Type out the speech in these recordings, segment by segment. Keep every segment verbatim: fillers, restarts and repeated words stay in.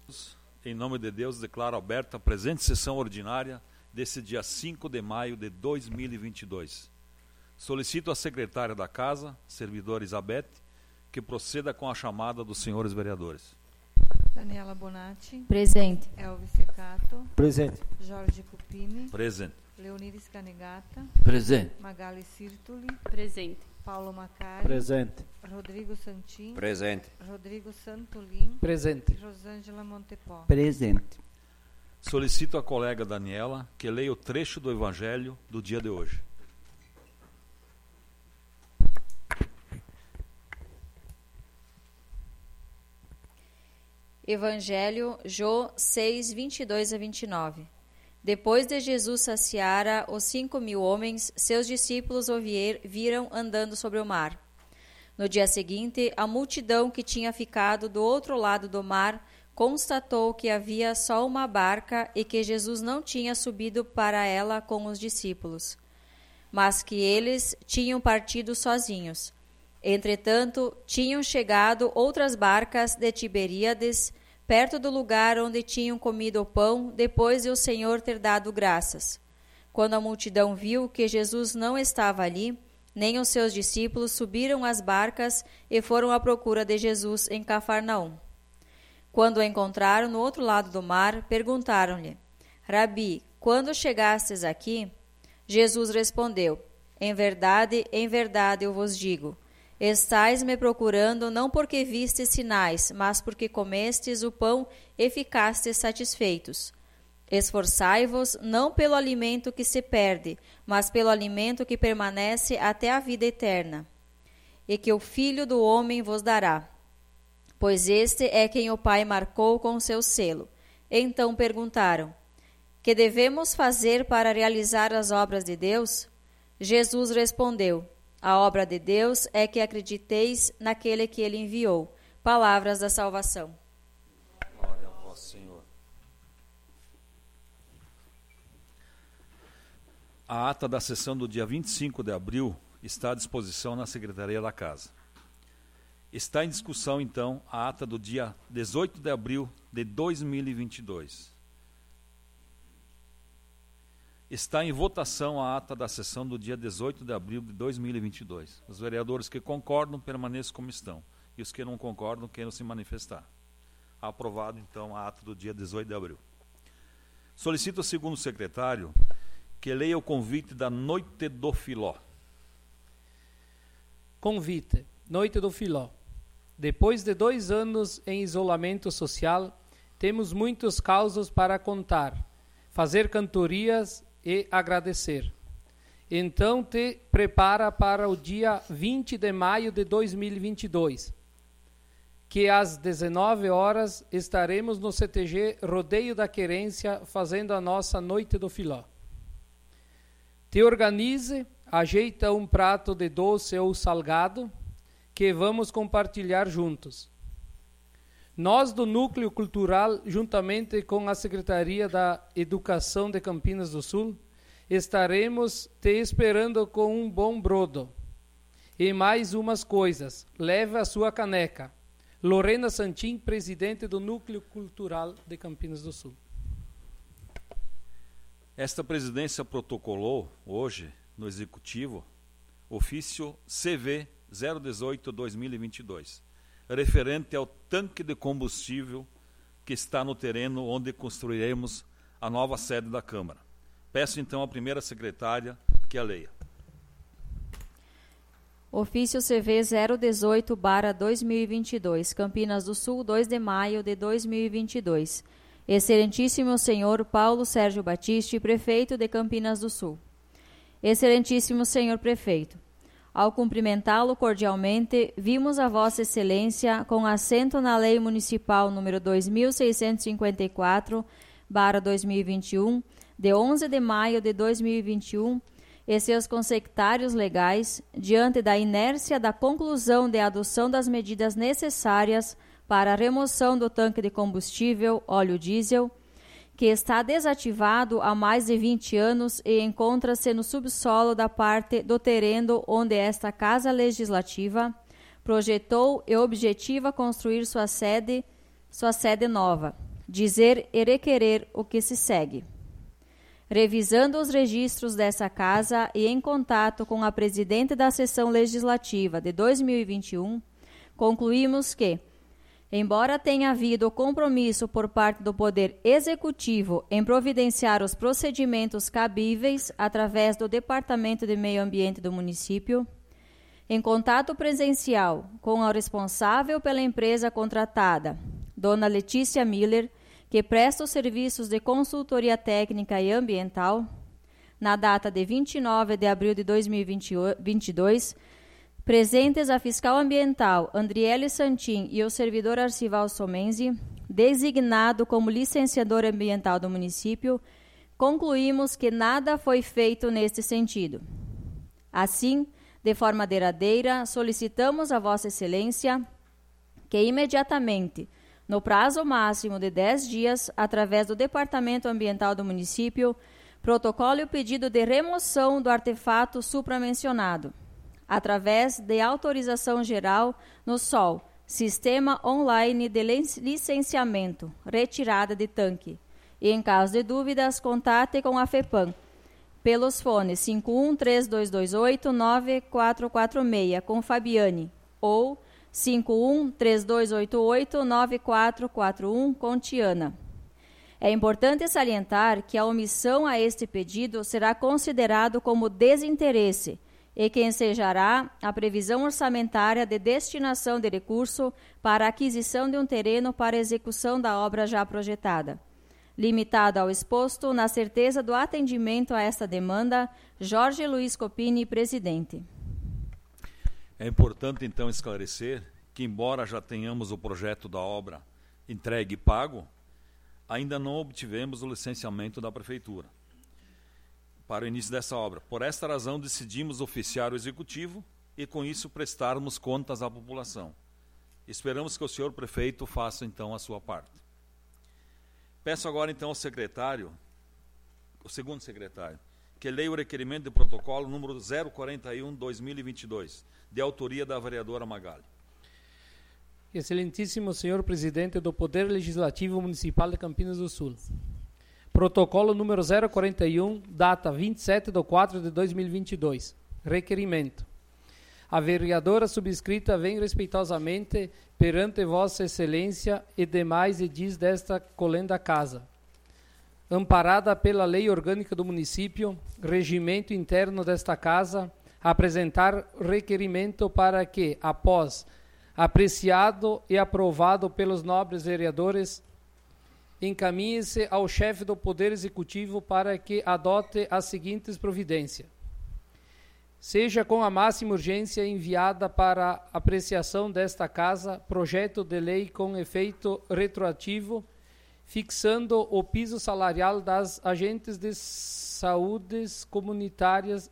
Em nome de Deus, declaro aberta a presente sessão ordinária desse dia cinco de maio de dois mil e vinte e dois. Solicito à secretária da Casa, servidora Elizabeth, que proceda com a chamada dos senhores vereadores. Daniela Bonatti. Presente. Elvis Secato. Presente. Jorge Cupini. Presente. Leonides Canegata. Presente. Magali Sirtuli. Presente. Paulo Macari. Presente. Rodrigo Santin. Presente. Rodrigo Santolin. Presente. Rosângela Montepó. Presente. Solicito à colega Daniela que leia o trecho do Evangelho do dia de hoje. Evangelho, Jô seis, vinte e dois a vinte e nove. Depois de Jesus saciara os cinco mil homens, seus discípulos o vier, viram andando sobre o mar. No dia seguinte, a multidão que tinha ficado do outro lado do mar constatou que havia só uma barca e que Jesus não tinha subido para ela com os discípulos, mas que eles tinham partido sozinhos. Entretanto, tinham chegado outras barcas de Tiberíades, perto do lugar onde tinham comido o pão, depois de o Senhor ter dado graças. Quando a multidão viu que Jesus não estava ali, nem os seus discípulos, subiram às barcas e foram à procura de Jesus em Cafarnaum. Quando o encontraram no outro lado do mar, perguntaram-lhe: Rabi, quando chegastes aqui? Jesus respondeu: Em verdade, em verdade eu vos digo, estais me procurando não porque vistes sinais, mas porque comestes o pão e ficastes satisfeitos. Esforçai-vos não pelo alimento que se perde, mas pelo alimento que permanece até a vida eterna, e que o Filho do Homem vos dará. Pois este é quem o Pai marcou com seu selo. Então perguntaram: Que devemos fazer para realizar as obras de Deus? Jesus respondeu: A obra de Deus é que acrediteis naquele que ele enviou. Palavras da salvação. Glória a vós, Senhor. A ata da sessão do dia vinte e cinco de abril está à disposição na Secretaria da Casa. Está em discussão, então, a ata do dia dezoito de abril de dois mil e vinte e dois. Está em votação a ata da sessão do dia dezoito de abril de dois mil e vinte e dois. Os vereadores que concordam permaneçam como estão, e os que não concordam queiram se manifestar. Aprovado, então, a ata do dia dezoito de abril. Solicito ao segundo secretário que leia o convite da Noite do Filó. Convite, Noite do Filó. Depois de dois anos em isolamento social, temos muitos causos para contar, fazer cantorias e agradecer. Então te prepara para o dia vinte de maio de dois mil e vinte e dois, que às dezenove horas estaremos no C T G Rodeio da Querência fazendo a nossa Noite do Filó. Te organize, ajeita um prato de doce ou salgado, que vamos compartilhar juntos. Nós do Núcleo Cultural, juntamente com a Secretaria da Educação de Campinas do Sul, estaremos te esperando com um bom brodo. E mais umas coisas, leve a sua caneca. Lorena Santin, presidente do Núcleo Cultural de Campinas do Sul. Esta presidência protocolou hoje, no Executivo, ofício C V zero dezoito barra dois mil e vinte e dois, referente ao tanque de combustível que está no terreno onde construiremos a nova sede da Câmara. Peço então à primeira secretária que a leia. Ofício C V zero dezoito barra dois mil e vinte e dois, Campinas do Sul, dois de maio de dois mil e vinte e dois. Excelentíssimo senhor Paulo Sérgio Batiste, prefeito de Campinas do Sul. Excelentíssimo senhor prefeito, ao cumprimentá-lo cordialmente, vimos a Vossa Excelência com assento na Lei Municipal número dois mil seiscentos e cinquenta e quatro barra dois mil e vinte e um, de onze de maio de dois mil e vinte e um, e seus consectários legais, diante da inércia da conclusão de adoção das medidas necessárias para a remoção do tanque de combustível óleo diesel, que está desativado há mais de vinte anos e encontra-se no subsolo da parte do terreno onde esta Casa Legislativa projetou e objetiva construir sua sede, sua sede nova, dizer e requerer o que se segue. Revisando os registros dessa Casa e em contato com a presidente da Sessão Legislativa de dois mil e vinte e um, concluímos que, embora tenha havido compromisso por parte do Poder Executivo em providenciar os procedimentos cabíveis através do Departamento de Meio Ambiente do município, em contato presencial com a responsável pela empresa contratada, Dona Letícia Miller, que presta os serviços de consultoria técnica e ambiental, na data de vinte e nove de abril de dois mil e vinte e dois, presentes a fiscal ambiental Andriele Santin e o servidor Arcival Somenzi, designado como licenciador ambiental do município, concluímos que nada foi feito neste sentido. Assim, de forma derradeira, solicitamos a Vossa Excelência que imediatamente, no prazo máximo de dez dias, através do Departamento Ambiental do município, protocole o pedido de remoção do artefato supramencionado, através de autorização geral no S O L, Sistema Online de Licenciamento, retirada de tanque. E, em caso de dúvidas, contate com a FEPAM, pelos fones cinco um três dois dois oito nove quatro quatro seis, com Fabiane, ou cinco um três dois oito oito nove quatro quatro um, com Tiana. É importante salientar que a omissão a este pedido será considerado como desinteresse e que ensejará a previsão orçamentária de destinação de recurso para a aquisição de um terreno para execução da obra já projetada. Limitado ao exposto, na certeza do atendimento a esta demanda, Jorge Luiz Copini, presidente. É importante, então, esclarecer que, embora já tenhamos o projeto da obra entregue e pago, ainda não obtivemos o licenciamento da Prefeitura para o início dessa obra. Por esta razão, decidimos oficiar o Executivo e, com isso, prestarmos contas à população. Esperamos que o senhor prefeito faça, então, a sua parte. Peço agora, então, ao secretário, o segundo secretário, que leia o requerimento de protocolo número zero quarenta e um barra dois mil e vinte e dois, de autoria da vereadora Magali. Excelentíssimo senhor presidente do Poder Legislativo Municipal de Campinas do Sul. Protocolo número zero quarenta e um, data vinte e sete de quatro de dois mil e vinte e dois. Requerimento. A vereadora subscrita vem respeitosamente perante Vossa Excelência e demais edis desta colenda casa, amparada pela Lei Orgânica do Município, regimento interno desta casa, apresentar requerimento para que, após apreciado e aprovado pelos nobres vereadores, encaminhe-se ao chefe do Poder Executivo para que adote as seguintes providências. Seja com a máxima urgência enviada para apreciação desta casa projeto de lei com efeito retroativo, fixando o piso salarial das agentes de saúde comunitárias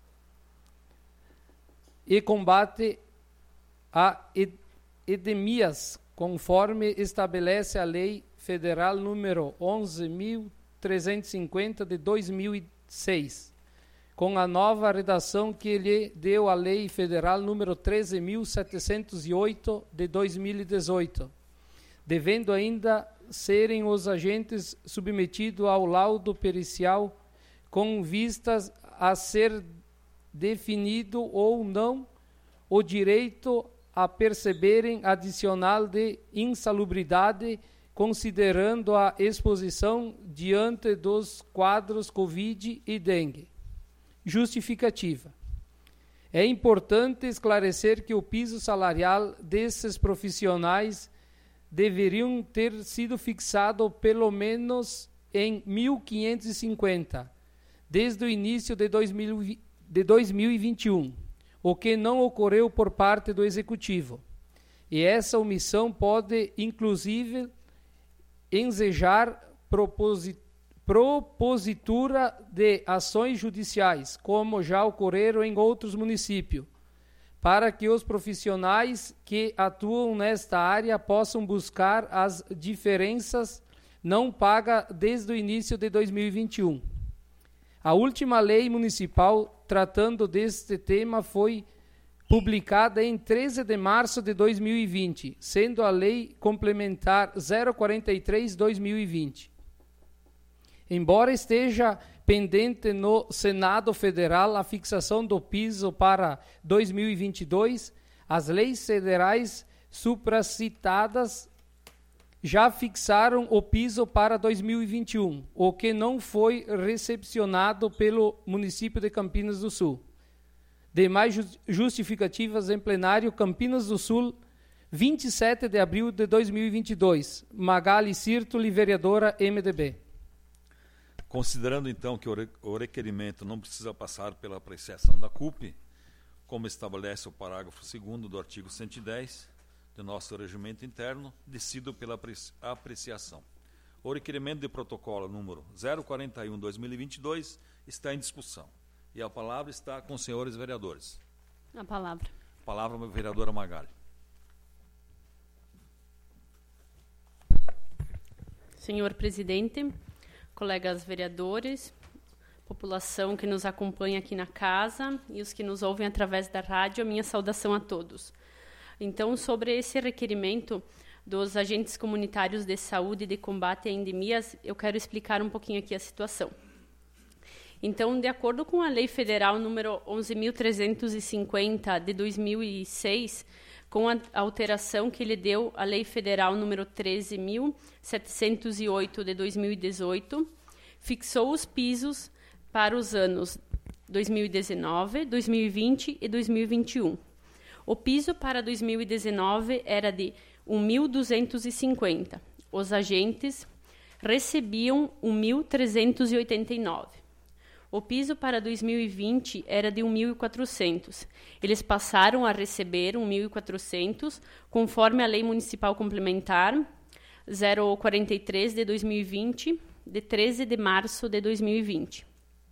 e combate a endemias, conforme estabelece a Lei Federal número onze mil trezentos e cinquenta de dois mil e seis, com a nova redação que lhe deu a Lei Federal número treze mil setecentos e oito de dois mil e dezoito, devendo ainda serem os agentes submetidos ao laudo pericial com vistas a ser definido ou não o direito a perceberem adicional de insalubridade, considerando a exposição diante dos quadros Covid e dengue. Justificativa. É importante esclarecer que o piso salarial desses profissionais deveriam ter sido fixado pelo menos em mil quinhentos e cinquenta, desde o início de dois mil e vinte e um, o que não ocorreu por parte do Executivo. E essa omissão pode, inclusive, ensejar propositura propositura de ações judiciais, como já ocorreram em outros municípios, para que os profissionais que atuam nesta área possam buscar as diferenças não pagas desde o início de dois mil e vinte e um. A última lei municipal tratando deste tema foi publicada em treze de março de dois mil e vinte, sendo a Lei Complementar zero quarenta e três barra dois mil e vinte. Embora esteja pendente no Senado Federal a fixação do piso para dois mil e vinte e dois, as leis federais supracitadas já fixaram o piso para dois mil e vinte e um, o que não foi recepcionado pelo município de Campinas do Sul. Demais justificativas em plenário, Campinas do Sul, vinte e sete de abril de dois mil e vinte e dois. Magali Sirtoli, vereadora M D B. Considerando, então, que o requerimento não precisa passar pela apreciação da C U P, como estabelece o parágrafo segundo do artigo cento e dez do nosso regimento interno, decido pela apreciação. O requerimento de protocolo número zero quarenta e um barra dois mil e vinte e dois está em discussão. E a palavra está com os senhores vereadores. A palavra. Palavra, vereadora Magali. Senhor presidente, colegas vereadores, população que nos acompanha aqui na casa e os que nos ouvem através da rádio, a minha saudação a todos. Então, sobre esse requerimento dos agentes comunitários de saúde e de combate a endemias, eu quero explicar um pouquinho aqui a situação. Então, de acordo com a Lei Federal número onze mil trezentos e cinquenta de dois mil e seis, com a alteração que lhe deu a Lei Federal número treze mil setecentos e oito de dois mil e dezoito, fixou os pisos para os anos dois mil e dezenove, dois mil e vinte e dois mil e vinte e um. O piso para dois mil e dezenove era de mil duzentos e cinquenta. Os agentes recebiam mil trezentos e oitenta e nove. O piso para dois mil e vinte era de mil e quatrocentos. Eles passaram a receber mil e quatrocentos, conforme a Lei Municipal Complementar zero quarenta e três de dois mil e vinte, de treze de março de dois mil e vinte.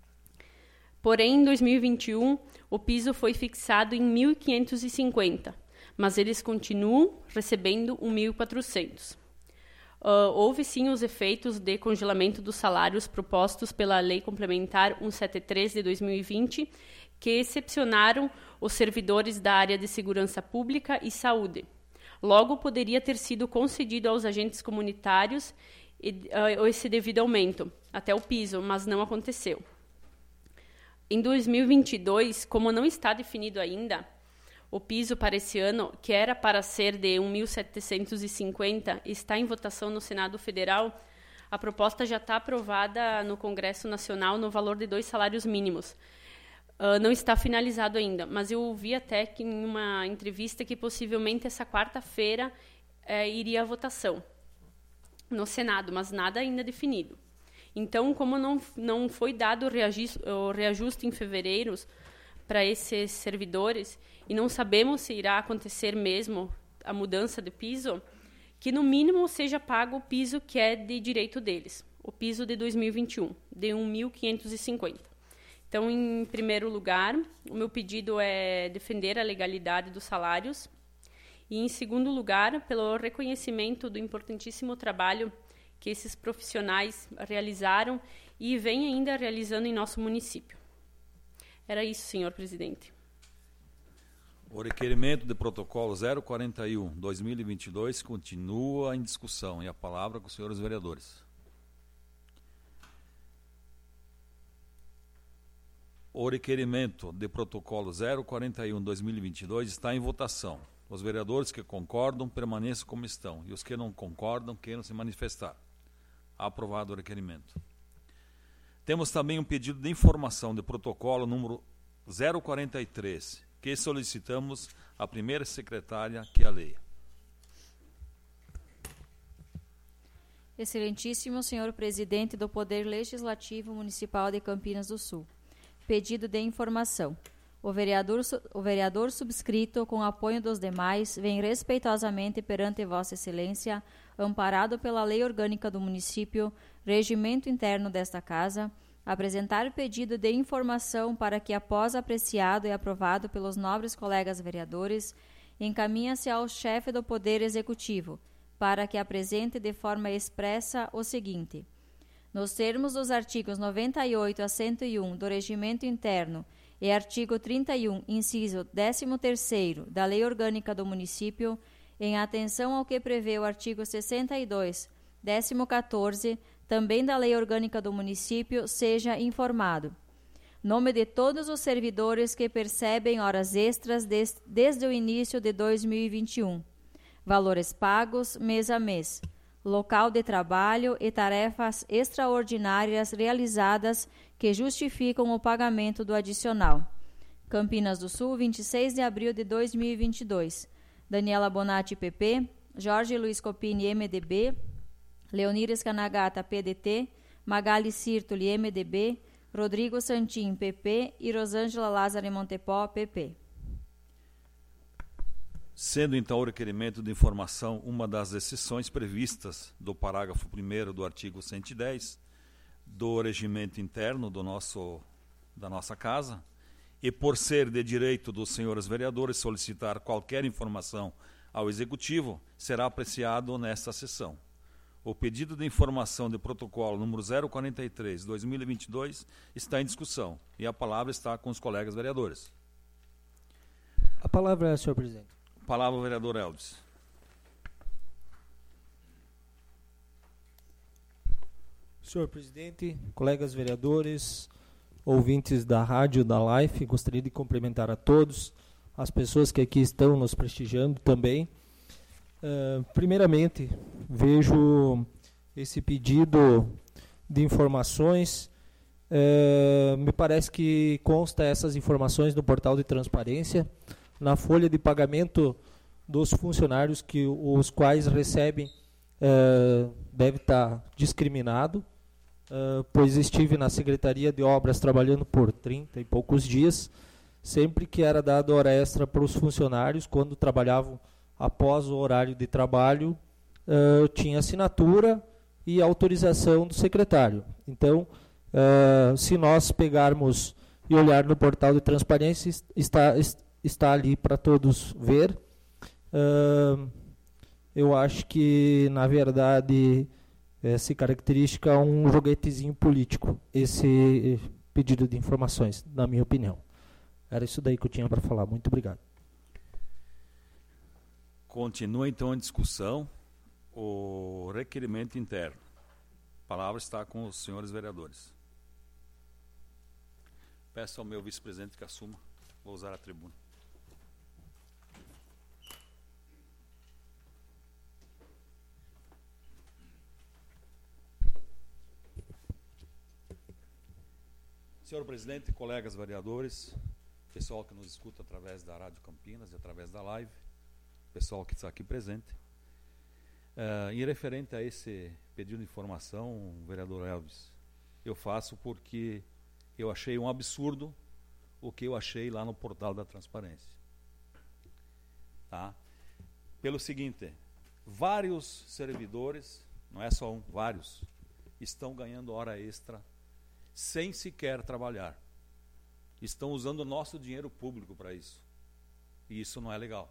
Porém, em dois mil e vinte e um, o piso foi fixado em mil quinhentos e cinquenta, mas eles continuam recebendo mil e quatrocentos. Uh, houve sim os efeitos de congelamento dos salários propostos pela Lei Complementar cento e setenta e três de dois mil e vinte, que excepcionaram os servidores da área de segurança pública e saúde. Logo, poderia ter sido concedido aos agentes comunitários esse devido aumento, até o piso, mas não aconteceu. Em dois mil e vinte e dois, como não está definido ainda, o piso para esse ano, que era para ser de mil setecentos e cinquenta, está em votação no Senado Federal. A proposta já está aprovada no Congresso Nacional no valor de dois salários mínimos. Uh, não está finalizado ainda, mas eu ouvi até que em uma entrevista que possivelmente essa quarta-feira eh, iria à votação no Senado, mas nada ainda definido. Então, como não, não foi dado o reajuste, o reajuste em fevereiro para esses servidores, e não sabemos se irá acontecer mesmo a mudança de piso, que no mínimo seja pago o piso que é de direito deles, o piso de dois mil e vinte e um, de mil quinhentos e cinquenta. Então, em primeiro lugar, o meu pedido é defender a legalidade dos salários e, em segundo lugar, pelo reconhecimento do importantíssimo trabalho que esses profissionais realizaram e vêm ainda realizando em nosso município. Era isso, senhor presidente. O requerimento de protocolo zero quarenta e um barra dois mil e vinte e dois continua em discussão. E a palavra com os senhores vereadores. O requerimento de protocolo zero quarenta e um barra dois mil e vinte e dois está em votação. Os vereadores que concordam permaneçam como estão. E os que não concordam queiram se manifestar. Aprovado o requerimento. Temos também um pedido de informação de protocolo número zero quarenta e três, que solicitamos à primeira secretária que a leia. Excelentíssimo senhor presidente do Poder Legislativo Municipal de Campinas do Sul. Pedido de informação. O vereador, o vereador subscrito, com apoio dos demais, vem respeitosamente perante Vossa Excelência, amparado pela Lei Orgânica do Município, regimento interno desta Casa, apresentar pedido de informação para que, após apreciado e aprovado pelos nobres colegas vereadores, encaminha-se ao chefe do Poder Executivo, para que apresente de forma expressa o seguinte: nos termos dos artigos noventa e oito a cento e um do Regimento Interno e artigo trinta e um, inciso décimo terceiro da Lei Orgânica do Município, em atenção ao que prevê o artigo sessenta e dois, décimo quatorze, também da Lei Orgânica do Município, seja informado: nome de todos os servidores que percebem horas extras des, desde o início de dois mil e vinte e um, valores pagos mês a mês, local de trabalho e tarefas extraordinárias realizadas que justificam o pagamento do adicional. Campinas do Sul, vinte e seis de abril de dois mil e vinte e dois. Daniela Bonatti, P P, Jorge Luiz Copini, M D B, Leonires Kanagata, P D T, Magali Sirtoli, M D B, Rodrigo Santin, P P e Rosângela Lázaro Montepó, P P. Sendo então o requerimento de informação uma das exceções previstas do parágrafo primeiro do artigo cento e dez do regimento interno do nosso, da nossa casa, e por ser de direito dos senhores vereadores solicitar qualquer informação ao Executivo, será apreciado nesta sessão. O pedido de informação de protocolo número zero quarenta e três, dois mil e vinte e dois está em discussão e a palavra está com os colegas vereadores. A palavra é, senhor presidente. Palavra, vereador Eldes. Senhor presidente, colegas vereadores, ouvintes da rádio, da live, gostaria de cumprimentar a todos, as pessoas que aqui estão nos prestigiando também. Uh, primeiramente, vejo esse pedido de informações, uh, me parece que consta essas informações no portal de transparência, na folha de pagamento dos funcionários que os quais recebem uh, deve estar discriminado, uh, pois estive na Secretaria de Obras trabalhando por trinta e poucos dias, sempre que era dado hora extra para os funcionários, quando trabalhavam após o horário de trabalho, uh, tinha assinatura e autorização do secretário. Então, uh, se nós pegarmos e olhar no portal de transparência, está, está ali para todos ver. Uh, eu acho que, na verdade, se caracteriza um joguetezinho político, esse pedido de informações, na minha opinião. Era isso daí que eu tinha para falar. Muito obrigado. Continua então em discussão o requerimento interno. A palavra está com os senhores vereadores. Peço ao meu vice-presidente que assuma. Vou usar a tribuna. Senhor presidente, colegas vereadores, pessoal que nos escuta através da Rádio Campinas e através da live, pessoal que está aqui presente. Uh, em referente a esse pedido de informação, vereador Elvis, eu faço porque eu achei um absurdo o que eu achei lá no portal da transparência. Tá? Pelo seguinte, vários servidores, não é só um, vários, estão ganhando hora extra sem sequer trabalhar. Estão usando o nosso dinheiro público para isso. E isso não é legal.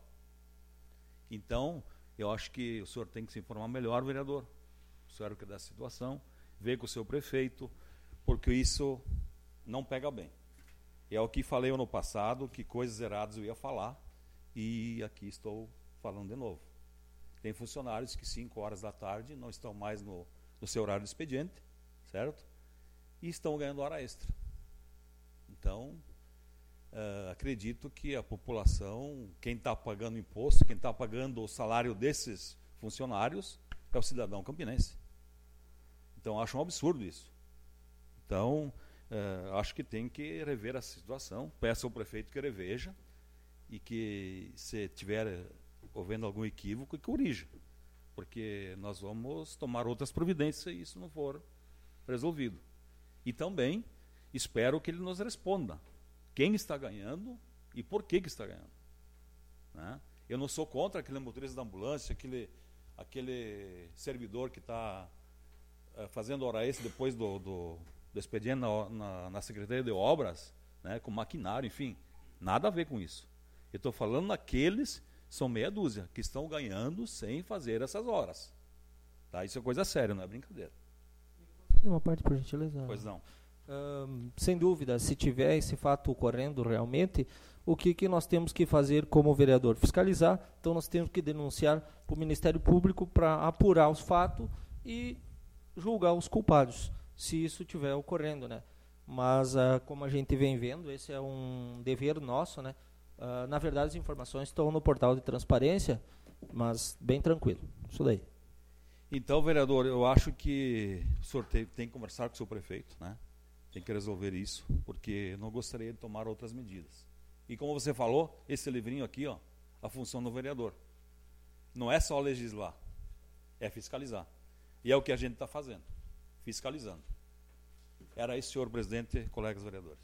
Então, eu acho que o senhor tem que se informar melhor, vereador. O senhor que é da situação, ver com o seu prefeito, porque isso não pega bem. É o que falei ano passado, que coisas erradas eu ia falar, e aqui estou falando de novo. Tem funcionários que cinco horas da tarde não estão mais no, no seu horário de expediente, certo? E estão ganhando hora extra. Então, Uh, acredito que a população, quem está pagando imposto, quem está pagando o salário desses funcionários, é o cidadão campinense. Então, acho um absurdo isso. Então, uh, acho que tem que rever a situação. Peço ao prefeito que reveja e que, se tiver havendo algum equívoco, que corrija. Porque nós vamos tomar outras providências se isso não for resolvido. E também espero que ele nos responda. Quem está ganhando e por que, que está ganhando. Né? Eu não sou contra aquele motorista da ambulância, aquele, aquele servidor que está uh, fazendo hora extra depois do, do, do expediente na, na, na Secretaria de Obras, né, com maquinário, enfim. Nada a ver com isso. Eu estou falando naqueles, são meia dúzia, que estão ganhando sem fazer essas horas. Tá? Isso é coisa séria, não é brincadeira. Uma parte, por gentileza. Pois não. hum, sem dúvida, se tiver esse fato ocorrendo realmente, o que, que nós temos que fazer como vereador? Fiscalizar. Então, nós temos que denunciar para o Ministério Público para apurar os fatos e julgar os culpados, se isso estiver ocorrendo, né? Mas, ah, como a gente vem vendo, esse é um dever nosso, né? Ah, na verdade, as informações estão no portal de transparência, mas bem tranquilo. Isso daí. Então, vereador, eu acho que o senhor tem, tem que conversar com o seu prefeito, né? Tem que resolver isso, porque não gostaria de tomar outras medidas. E como você falou, esse livrinho aqui, ó, a função do vereador. Não é só legislar, é fiscalizar. E é o que a gente está fazendo, fiscalizando. Era isso, senhor presidente, colegas vereadores.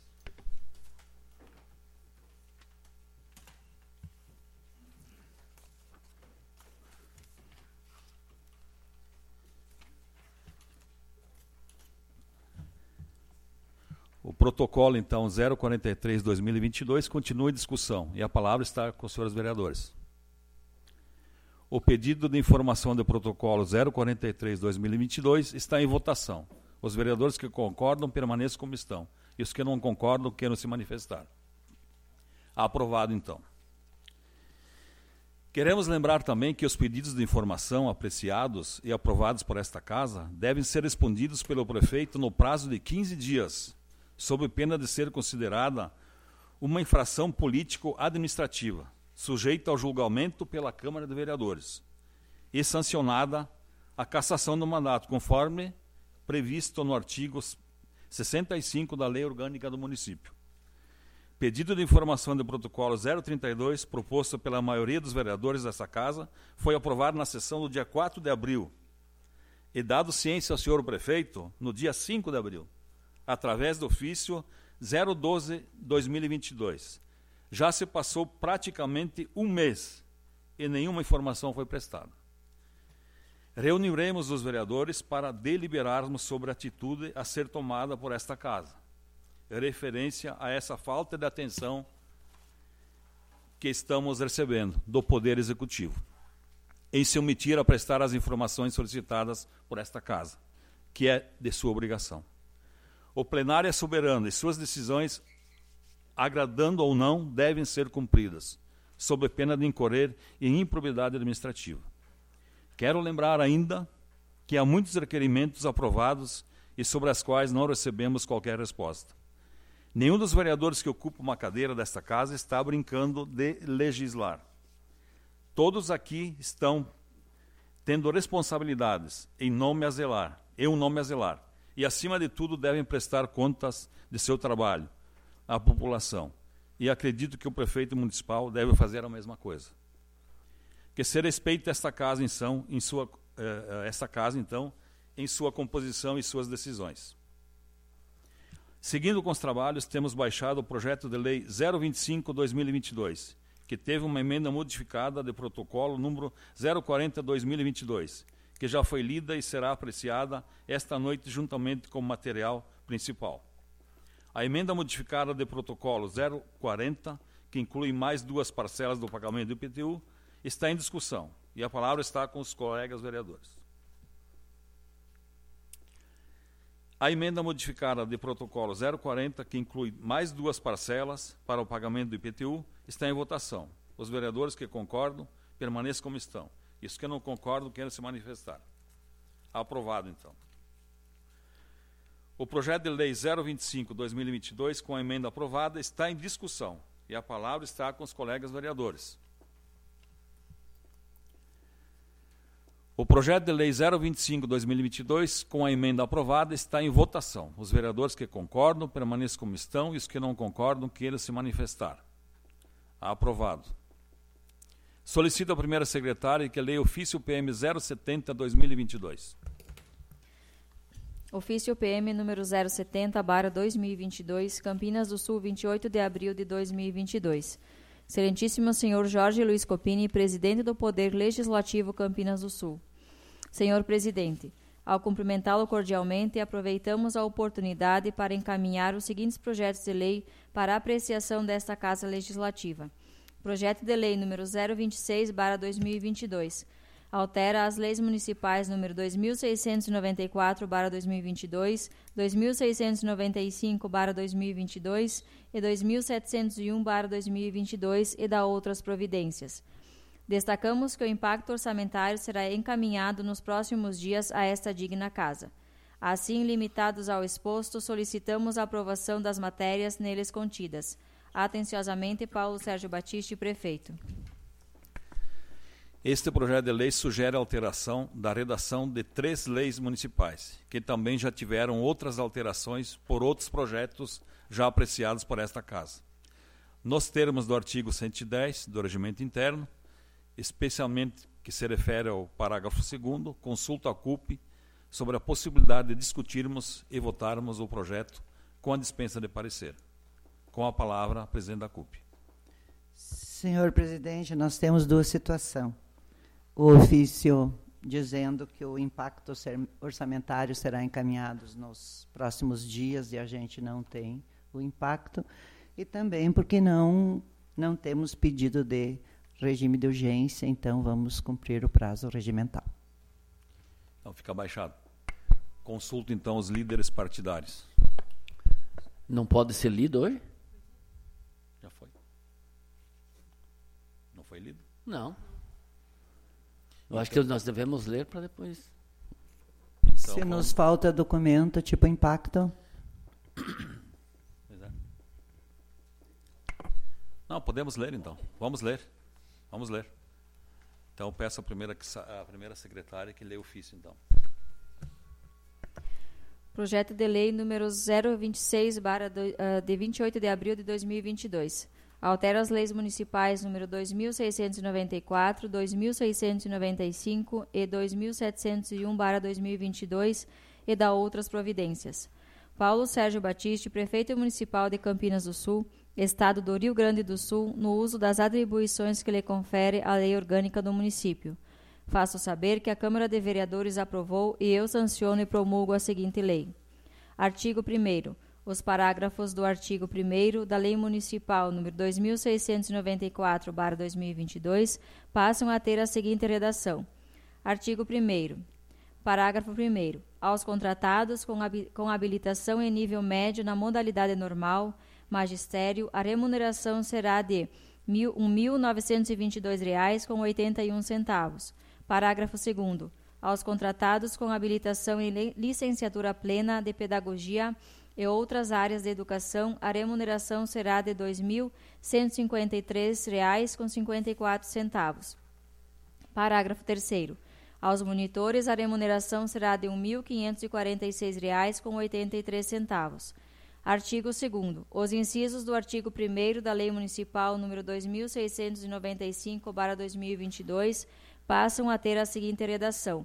O protocolo, então, zero quarenta e três barra dois mil e vinte e dois continua em discussão e a palavra está com os senhores vereadores. O pedido de informação do protocolo zero quarenta e três barra dois mil e vinte e dois está em votação. Os vereadores que concordam permaneçam como estão e os que não concordam queiram se manifestar. Aprovado, então. Queremos lembrar também que os pedidos de informação apreciados e aprovados por esta Casa devem ser respondidos pelo prefeito no prazo de quinze dias, sob pena de ser considerada uma infração político-administrativa, sujeita ao julgamento pela Câmara de Vereadores, e sancionada a cassação do mandato, conforme previsto no artigo sessenta e cinco da Lei Orgânica do Município. Pedido de informação do protocolo zero trinta e dois, proposto pela maioria dos vereadores dessa Casa, foi aprovado na sessão do dia quatro de abril, e dado ciência ao senhor prefeito, no dia cinco de abril, através do ofício zero doze barra dois mil e vinte e dois. Já se passou praticamente um mês e nenhuma informação foi prestada. Reuniremos os vereadores para deliberarmos sobre a atitude a ser tomada por esta Casa, referência a essa falta de atenção que estamos recebendo do Poder Executivo, em se omitir a prestar as informações solicitadas por esta Casa, que é de sua obrigação. O plenário é soberano e suas decisões, agradando ou não, devem ser cumpridas, sob pena de incorrer em improbidade administrativa. Quero lembrar ainda que há muitos requerimentos aprovados e sobre as quais não recebemos qualquer resposta. Nenhum dos vereadores que ocupa uma cadeira desta Casa está brincando de legislar. Todos aqui estão tendo responsabilidades em nome a zelar, em um nome a zelar. E, acima de tudo, devem prestar contas de seu trabalho à população. E acredito que o prefeito municipal deve fazer a mesma coisa. Que se respeite esta casa, então, em sua, eh, esta casa, então, em sua composição e suas decisões. Seguindo com os trabalhos, temos baixado o projeto de lei zero vinte e cinco barra dois mil e vinte e dois, que teve uma emenda modificada de protocolo número zero quarenta barra dois mil e vinte e dois, que já foi lida e será apreciada esta noite juntamente com o material principal. A emenda modificada de protocolo zero quarenta, que inclui mais duas parcelas do pagamento do I P T U, está em discussão e a palavra está com os colegas vereadores. A emenda modificada de protocolo zero quarenta, que inclui mais duas parcelas para o pagamento do I P T U, está em votação. Os vereadores que concordam permaneçam como estão. Isso que não concordam, queiram se manifestar. Aprovado, então. O projeto de lei zero vinte e cinco barra dois mil e vinte e dois, com a emenda aprovada, está em discussão. E a palavra está com os colegas vereadores. O projeto de lei zero vinte e cinco barra dois mil e vinte e dois, com a emenda aprovada, está em votação. Os vereadores que concordam permaneçam como estão e os que não concordam queiram se manifestar. Aprovado. Solicito a primeira secretária que leia ofício P M zero setenta barra dois mil e vinte e dois. Ofício P M número zero setenta barra dois mil e vinte e dois, Campinas do Sul, vinte e oito de abril de dois mil e vinte e dois. Excelentíssimo senhor Jorge Luiz Copini, presidente do Poder Legislativo Campinas do Sul. Senhor presidente, ao cumprimentá-lo cordialmente, aproveitamos a oportunidade para encaminhar os seguintes projetos de lei para apreciação desta Casa Legislativa. Projeto de lei número zero vinte e seis barra dois mil e vinte e dois. altera as leis municipais número dois mil seiscentos e noventa e quatro barra dois mil e vinte e dois, dois mil seiscentos e noventa e cinco barra dois mil e vinte e dois e dois mil setecentos e um barra dois mil e vinte e dois e dá outras providências. Destacamos que o impacto orçamentário será encaminhado nos próximos dias a esta digna casa. Assim, limitados ao exposto, solicitamos a aprovação das matérias neles contidas. Atenciosamente, Paulo Sérgio Batista, prefeito. Este projeto de lei sugere alteração da redação de três leis municipais, que também já tiveram outras alterações por outros projetos já apreciados por esta Casa. Nos termos do artigo cento e dez do Regimento Interno, especialmente que se refere ao parágrafo segundo, consulta a C U P sobre a possibilidade de discutirmos e votarmos o projeto com a dispensa de parecer. Com a palavra, presidente da C U P. Senhor presidente, nós temos duas situações. O ofício dizendo que o impacto orçamentário será encaminhado nos próximos dias e a gente não tem o impacto, e também porque não, não temos pedido de regime de urgência, então vamos cumprir o prazo regimental. Então fica baixado. Consulto então os líderes partidários. Não pode ser lido hoje? Já foi. Não foi lido? Não. Eu acho que nós devemos ler para depois. Então, Se vamos... nos falta documento, tipo impacto. Não, podemos ler então. Vamos ler. Vamos ler. Então peço a primeira, a primeira secretária que lê o ofício então. Projeto de lei número zero vinte e seis, barra de vinte e oito de abril de dois mil e vinte e dois. Altera as leis municipais número dois mil seiscentos e noventa e quatro, dois mil seiscentos e noventa e cinco e dois mil setecentos e um, barra dois mil e vinte e dois e dá outras providências. Paulo Sérgio Batista, prefeito municipal de Campinas do Sul, Estado do Rio Grande do Sul, no uso das atribuições que lhe confere a lei orgânica do município. Faço saber que a Câmara de Vereadores aprovou e eu sanciono e promulgo a seguinte lei. Artigo primeiro. Os parágrafos do artigo primeiro da Lei Municipal número dois mil seiscentos e noventa e quatro, barra dois mil e vinte e dois passam a ter a seguinte redação. Artigo primeiro. Parágrafo primeiro. Aos contratados com, hab- com habilitação em nível médio na modalidade normal, magistério, a remuneração será de um mil novecentos e vinte e dois reais com oitenta e um centavos. Parágrafo segundo. Aos contratados com habilitação em li- licenciatura plena de pedagogia e outras áreas de educação, a remuneração será de dois mil cento e cinquenta e três reais com cinquenta e quatro centavos. Parágrafo terceiro. Aos monitores, a remuneração será de um mil quinhentos e quarenta e seis reais com oitenta e três centavos. Artigo segundo. Os incisos do artigo primeiro da Lei Municipal número dois mil seiscentos e noventa e cinco, barra dois mil e vinte e dois passam a ter a seguinte redação.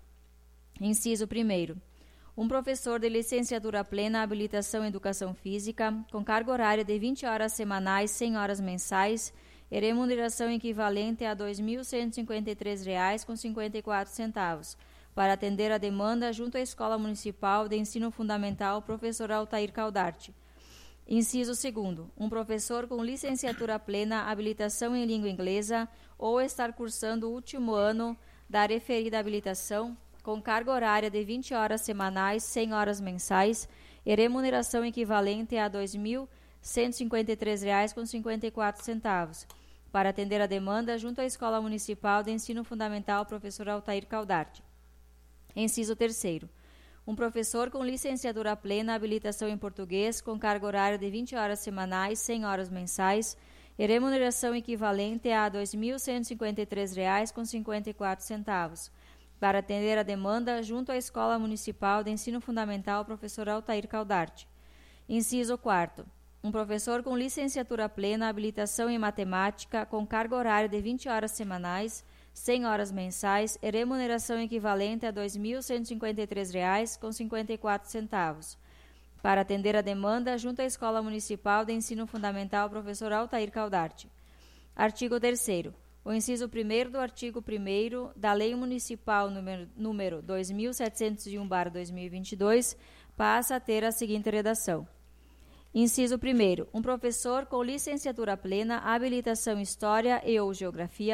Inciso primeiro. Um professor de licenciatura plena, habilitação em educação física, com carga horária de vinte horas semanais, cem horas mensais, e remuneração equivalente a dois mil cento e cinquenta e três reais com cinquenta e quatro centavos, para atender a demanda junto à Escola Municipal de Ensino Fundamental Professor Altair Caldarte. Inciso segundo. Um professor com licenciatura plena, habilitação em língua inglesa, ou estar cursando o último ano da referida habilitação, com carga horária de vinte horas semanais, cem horas mensais, e remuneração equivalente a dois mil cento e cinquenta e três reais com cinquenta e quatro centavos, para atender a demanda junto à Escola Municipal de Ensino Fundamental Professor Altair Caldarte. Inciso terceiro. Um professor com licenciatura plena, habilitação em português, com carga horária de vinte horas semanais, cem horas mensais, e remuneração equivalente a dois mil cento e cinquenta e três reais com cinquenta e quatro centavos, para atender a demanda junto à Escola Municipal de Ensino Fundamental Professor Altair Caldarte. Inciso quarto. Um professor com licenciatura plena, habilitação em matemática, com carga horária de vinte horas semanais, cem horas mensais e remuneração equivalente a dois mil cento e cinquenta e três reais com cinquenta e quatro centavos, para atender a demanda junto à Escola Municipal de Ensino Fundamental Professor Altair Caldarte. Artigo terceiro. O inciso primeiro do artigo primeiro da Lei Municipal número, número dois mil setecentos e um, barra dois mil e vinte e dois passa a ter a seguinte redação. Inciso primeiro. Um professor com licenciatura plena, habilitação em História e ou Geografia,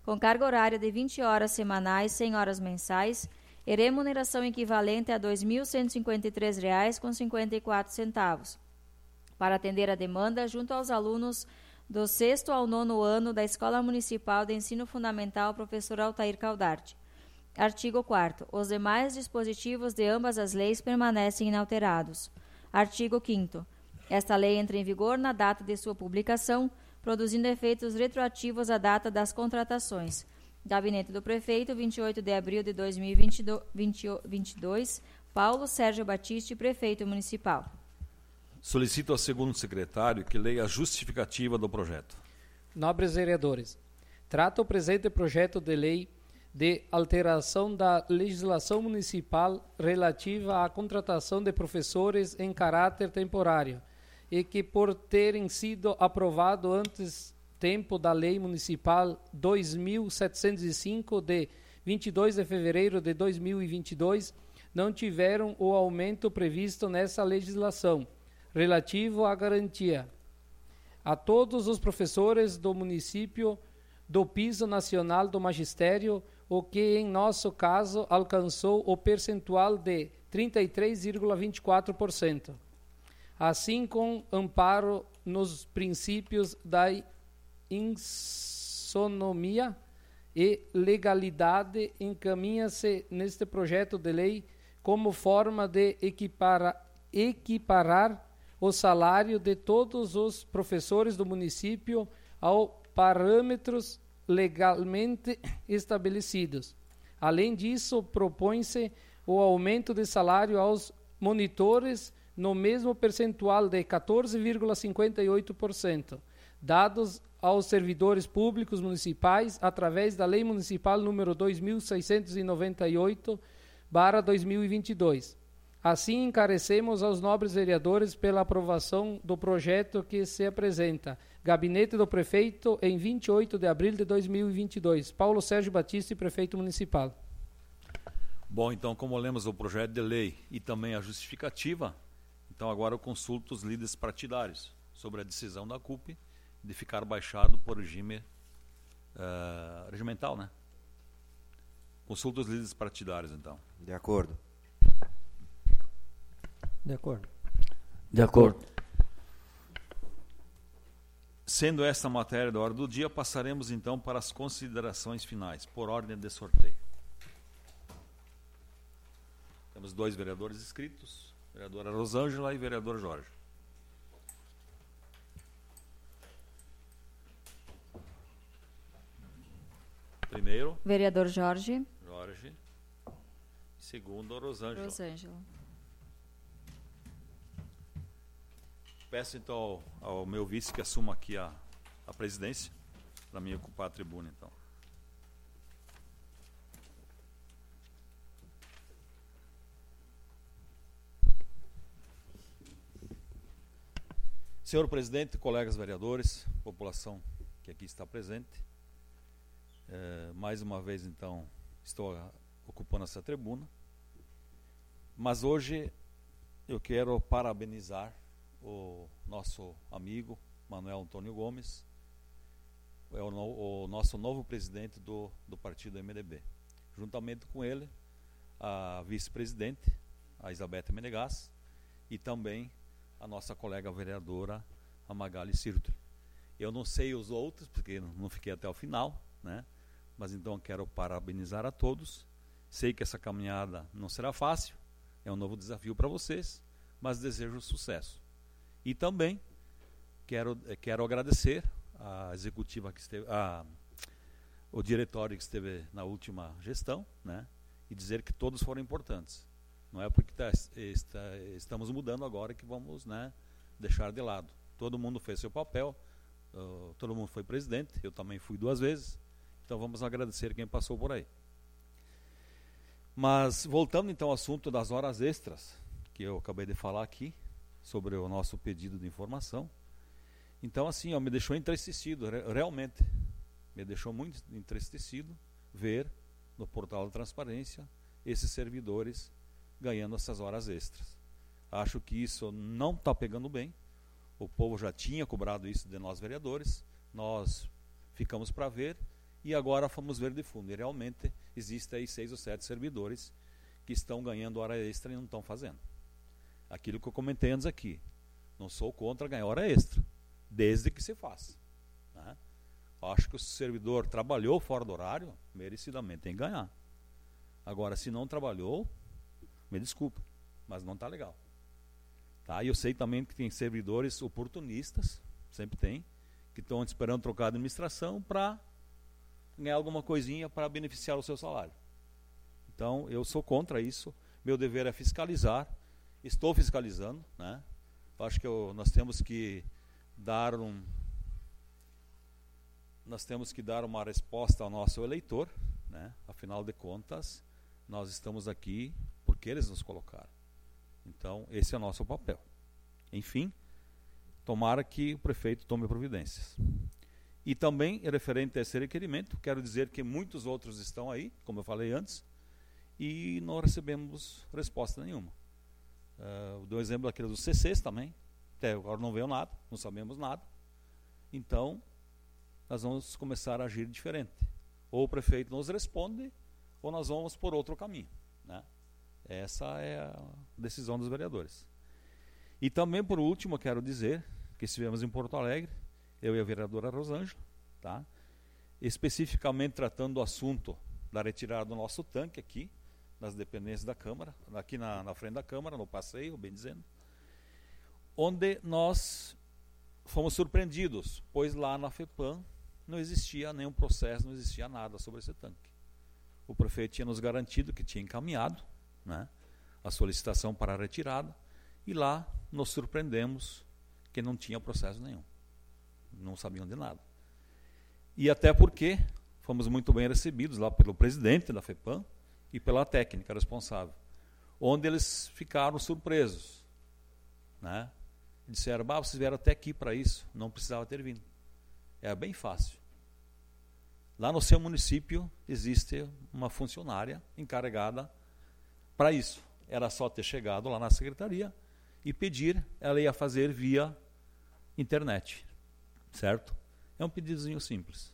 com carga horária de vinte horas semanais, cem horas mensais, e remuneração equivalente a dois mil cento e cinquenta e três reais e cinquenta e quatro centavos, para atender a demanda junto aos alunos do sexto ao nono ano da Escola Municipal de Ensino Fundamental Professor Altair Caldarte. Artigo quarto. Os demais dispositivos de ambas as leis permanecem inalterados. Artigo quinto. Esta lei entra em vigor na data de sua publicação, produzindo efeitos retroativos à data das contratações. Gabinete do Prefeito, vinte e oito de abril de dois mil e vinte e dois, Paulo Sérgio Batiste, Prefeito Municipal. Solicito ao segundo secretário que leia a justificativa do projeto. Nobres vereadores, trata o presente projeto de lei de alteração da legislação municipal relativa à contratação de professores em caráter temporário e que, por terem sido aprovado antes tempo da Lei Municipal dois mil setecentos e cinco, de vinte e dois de fevereiro de dois mil e vinte e dois, não tiveram o aumento previsto nessa legislação, relativo à garantia a todos os professores do município do piso nacional do magistério, o que, em nosso caso, alcançou o percentual de trinta e três vírgula vinte e quatro por cento. Assim, com amparo nos princípios da isonomia e legalidade, encaminha-se neste projeto de lei como forma de equipara, equiparar o salário de todos os professores do município ao parâmetros legalmente estabelecidos. Além disso, propõe-se o aumento de salário aos monitores no mesmo percentual de quatorze vírgula cinquenta e oito por cento, dados aos servidores públicos municipais através da Lei Municipal número dois mil seiscentos e noventa e oito barra dois mil e vinte e dois. Assim, encarecemos aos nobres vereadores pela aprovação do projeto que se apresenta. Gabinete do Prefeito, em vinte e oito de abril de dois mil e vinte e dois. Paulo Sérgio Batiste, Prefeito Municipal. Bom, então, como lemos o projeto de lei e também a justificativa, então agora eu consulto os líderes partidários sobre a decisão da C U P de ficar baixado por regime uh, regimental, né? Consulto os líderes partidários, então. De acordo. De acordo. De acordo. Sendo esta matéria da hora do dia, passaremos então para as considerações finais, por ordem de sorteio. Temos dois vereadores inscritos, vereadora Rosângela e vereador Jorge. Primeiro, Vereador Jorge. Jorge. Segundo, Rosângela. Rosângela. Peço então ao, ao meu vice que assuma aqui a, a presidência, para mim ocupar a tribuna, então. Senhor presidente, colegas vereadores, população que aqui está presente, é, mais uma vez, então, estou ocupando essa tribuna, mas hoje eu quero parabenizar o nosso amigo Manuel Antônio Gomes, é o, no, o nosso novo presidente do, do partido M D B. Juntamente com ele, a vice-presidente, a Isabete Menegas, e também a nossa colega vereadora, a Magali Sirtoli. Eu não sei os outros, porque não fiquei até o final, né? Mas então quero parabenizar a todos. Sei que essa caminhada não será fácil, é um novo desafio para vocês, mas desejo sucesso. E também quero, quero agradecer a executiva que esteve, a, o diretório que esteve na última gestão, né? E dizer que todos foram importantes. Não é porque tá, está, estamos mudando agora que vamos, né, deixar de lado. Todo mundo fez seu papel, uh, todo mundo foi presidente, eu também fui duas vezes, então vamos agradecer quem passou por aí. Mas voltando então ao assunto das horas extras, que eu acabei de falar aqui, sobre o nosso pedido de informação. Então, assim, ó, me deixou entristecido, re realmente, me deixou muito entristecido ver no portal da transparência esses servidores ganhando essas horas extras. Acho que isso não está pegando bem, o povo já tinha cobrado isso de nós vereadores, nós ficamos para ver e agora fomos ver de fundo. E realmente existem aí seis ou sete servidores que estão ganhando hora extra e não estão fazendo. Aquilo que eu comentei antes aqui. Não sou contra ganhar hora extra, desde que se faça. Né? Acho que o servidor trabalhou fora do horário, merecidamente tem que ganhar. Agora, se não trabalhou, me desculpa, mas não está legal. Tá? E eu sei também que tem servidores oportunistas, sempre tem, que estão esperando trocar a administração para ganhar alguma coisinha para beneficiar o seu salário. Então, eu sou contra isso. Meu dever é fiscalizar. Estou fiscalizando. Né? Acho que eu, nós temos que dar um... Nós temos que dar uma resposta ao nosso eleitor. Né? Afinal de contas, nós estamos aqui porque eles nos colocaram. Então, esse é o nosso papel. Enfim, tomara que o prefeito tome providências. E também, referente a esse requerimento, quero dizer que muitos outros estão aí, como eu falei antes, e não recebemos resposta nenhuma. Uh, dou exemplo aquele dos C Cs também, até agora não veio nada, não sabemos nada. Então, nós vamos começar a agir diferente. Ou o prefeito nos responde, ou nós vamos por outro caminho. Né? Essa é a decisão dos vereadores. E também, por último, eu quero dizer que estivemos em Porto Alegre, eu e a vereadora Rosângela, tá? Especificamente tratando do assunto da retirada do nosso tanque aqui, nas dependências da Câmara, aqui na, na frente da Câmara, no passeio, bem dizendo, onde nós fomos surpreendidos, pois lá na FEPAM não existia nenhum processo, não existia nada sobre esse tanque. O prefeito tinha nos garantido que tinha encaminhado, né, a solicitação para a retirada, e lá nos surpreendemos que não tinha processo nenhum. Não sabiam de nada. E até porque fomos muito bem recebidos lá pelo presidente da FEPAM e pela técnica responsável, onde eles ficaram surpresos. Né? Disseram, bah, vocês vieram até aqui para isso, não precisava ter vindo. É bem fácil. Lá no seu município existe uma funcionária encarregada para isso. Era só ter chegado lá na secretaria e pedir, ela ia fazer via internet. Certo? É um pedidozinho simples.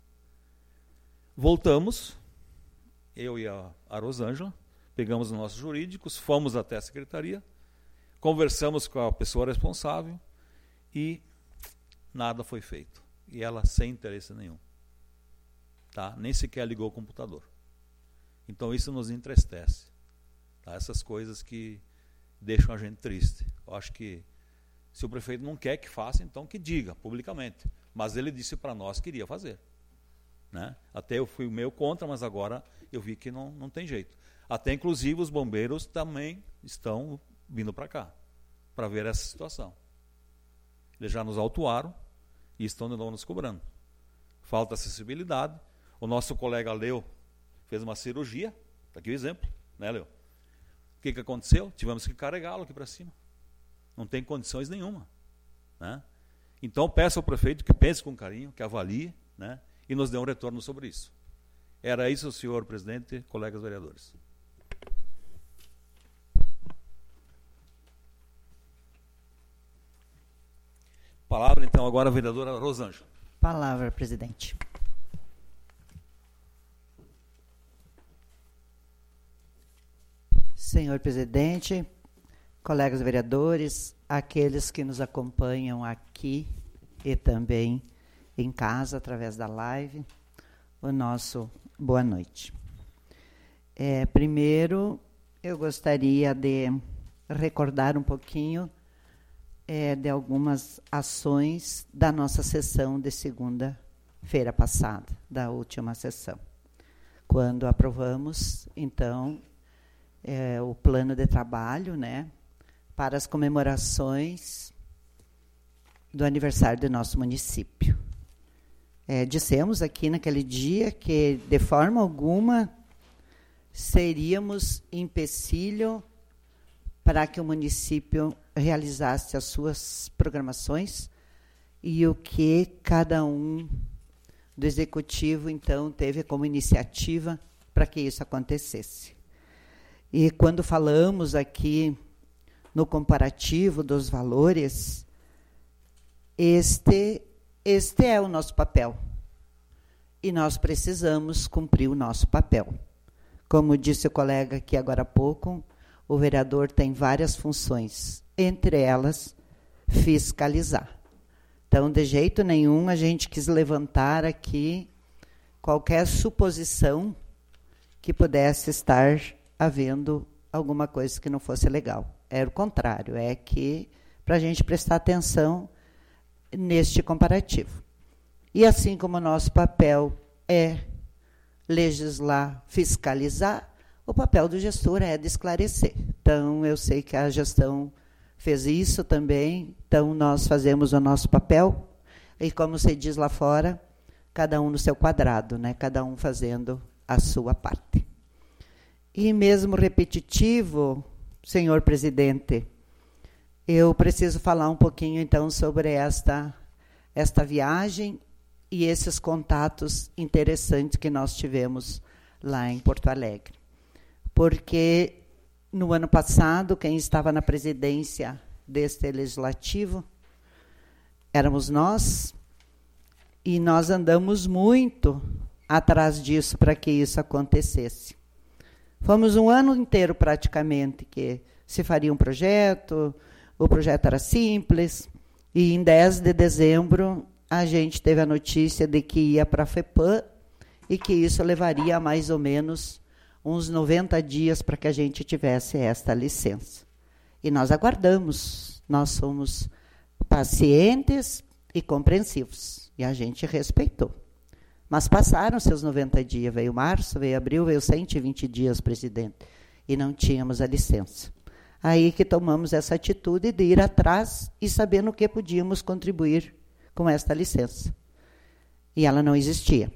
Voltamos, eu e a, a Rosângela, pegamos os nossos jurídicos, fomos até a secretaria, conversamos com a pessoa responsável e nada foi feito. E ela sem interesse nenhum. Tá? Nem sequer ligou o computador. Então isso nos entristece. Tá? Essas coisas que deixam a gente triste. Eu acho que se o prefeito não quer que faça, então que diga publicamente. Mas ele disse para nós que iria fazer. Né? Até eu fui meio contra, mas agora eu vi que não, não tem jeito. Até inclusive os bombeiros também estão vindo para cá, para ver essa situação. Eles já nos autuaram e estão de novo nos cobrando. Falta acessibilidade. O nosso colega Leo fez uma cirurgia, está aqui o exemplo, né, Leo? O que, que aconteceu? Tivemos que carregá-lo aqui para cima. Não tem condições nenhuma. Né? Então peço ao prefeito que pense com carinho, que avalie, né, e nos dê um retorno sobre isso. Era isso, senhor presidente, colegas vereadores. Palavra, então, agora a vereadora Rosângela. Palavra, presidente. Senhor presidente, colegas vereadores, aqueles que nos acompanham aqui e também em casa, através da live, o nosso boa noite. É, primeiro, eu gostaria de recordar um pouquinho é, de algumas ações da nossa sessão de segunda-feira passada, da última sessão, quando aprovamos, então, é, o plano de trabalho, né, para as comemorações do aniversário do nosso município. É, dissemos aqui naquele dia que, de forma alguma, seríamos empecilho para que o município realizasse as suas programações e o que cada um do executivo, então, teve como iniciativa para que isso acontecesse. E quando falamos aqui no comparativo dos valores, este, este é o nosso papel. e nós precisamos cumprir o nosso papel. Como disse o colega aqui agora há pouco, o vereador tem várias funções, entre elas, fiscalizar. Então, de jeito nenhum, a gente quis levantar aqui qualquer suposição que pudesse estar havendo alguma coisa que não fosse legal. Era o contrário, é que para a gente prestar atenção neste comparativo. E assim como o nosso papel é legislar, fiscalizar, o papel do gestor é de esclarecer. Então, eu sei que a gestão fez isso também, então nós fazemos o nosso papel, e como se diz lá fora, cada um no seu quadrado, né? Cada um fazendo a sua parte. E mesmo repetitivo, senhor presidente, eu preciso falar um pouquinho, então, sobre esta, esta viagem e esses contatos interessantes que nós tivemos lá em Porto Alegre. Porque, no ano passado, quem estava na presidência deste legislativo éramos nós, e nós andamos muito atrás disso para que isso acontecesse. Fomos um ano inteiro, praticamente, que se faria um projeto, o projeto era simples, e em dez de dezembro a gente teve a notícia de que ia para a FEPAM e que isso levaria mais ou menos uns noventa dias para que a gente tivesse esta licença. E nós aguardamos, nós somos pacientes e compreensivos, e a gente respeitou. Mas passaram seus noventa dias, veio março, veio abril, veio cento e vinte dias, presidente, e não tínhamos a licença. Aí que tomamos essa atitude de ir atrás e saber no que podíamos contribuir com esta licença. E ela não existia.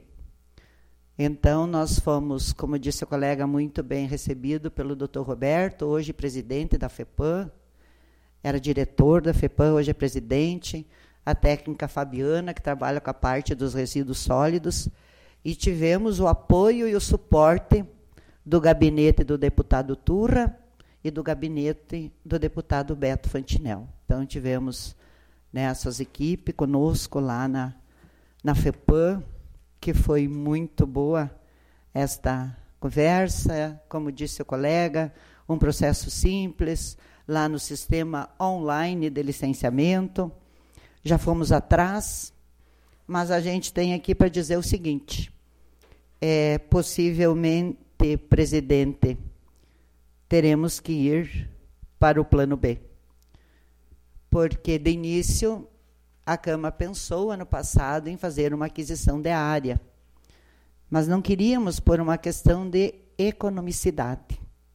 Então, nós fomos, como disse o colega, muito bem recebido pelo doutor Roberto, hoje presidente da FEPAM, era diretor da FEPAM, hoje é presidente, a técnica Fabiana, que trabalha com a parte dos resíduos sólidos, e tivemos o apoio e o suporte do gabinete do deputado Turra e do gabinete do deputado Beto Fantinel. Então, tivemos, né, essas equipes conosco lá na, na FEPAM, que foi muito boa esta conversa, como disse o colega, um processo simples, lá no sistema online de licenciamento. Já fomos atrás, mas a gente tem aqui para dizer o seguinte, é, possivelmente, presidente, teremos que ir para o plano B. Porque, de início, a Câmara pensou, ano passado, em fazer uma aquisição de área, mas não queríamos por uma questão de economicidade.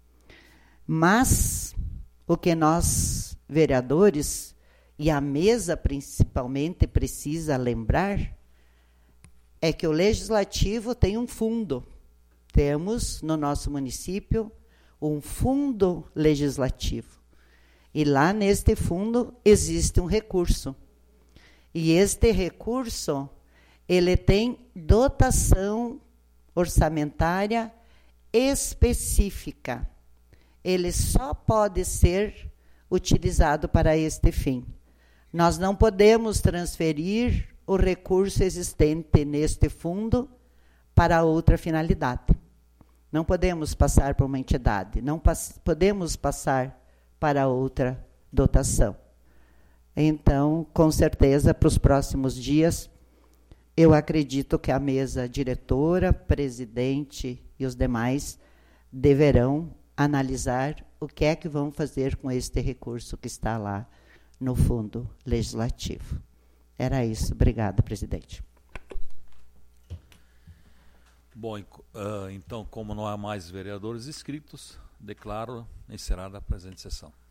Mas o que nós, vereadores, e a mesa principalmente precisa lembrar, é que o Legislativo tem um fundo. Temos, no nosso município, um fundo legislativo. E lá neste fundo existe um recurso. E este recurso, ele tem dotação orçamentária específica. Ele só pode ser utilizado para este fim. Nós não podemos transferir o recurso existente neste fundo para outra finalidade. Não podemos passar para uma entidade, não pas- podemos passar para outra dotação. Então, com certeza, para os próximos dias, eu acredito que a mesa diretora, presidente e os demais deverão analisar o que é que vão fazer com este recurso que está lá no fundo legislativo. Era isso. Obrigada, presidente. Bom, então, como não há mais vereadores inscritos, declaro encerrada a presente sessão.